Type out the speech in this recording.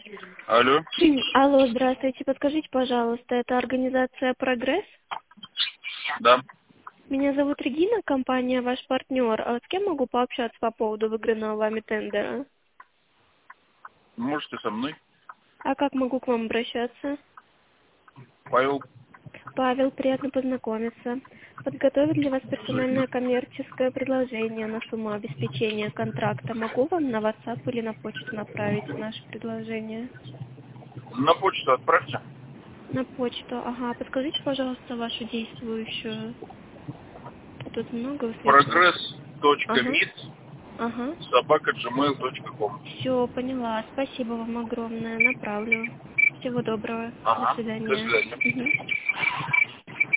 Алло. Алло, здравствуйте. Подскажите, пожалуйста, это организация «Прогресс»? Да. Меня зовут Регина, компания «Ваш партнер». А с кем могу пообщаться по поводу выигранного вами тендера? Можете со мной? А как могу к вам обращаться? Павел. Павел, приятно познакомиться. Подготовить для вас персональное коммерческое предложение на сумму обеспечения контракта. Могу вам на WhatsApp или на почту направить наше предложение? На почту отправьте. На почту, ага. Подскажите, пожалуйста, вашу действующую. Тут много слишком. Ага, ага. progress.meet@gmail.com. Все, поняла. Спасибо вам огромное. Направлю. Всего доброго. До Ага. До свидания. свидания. Мгм.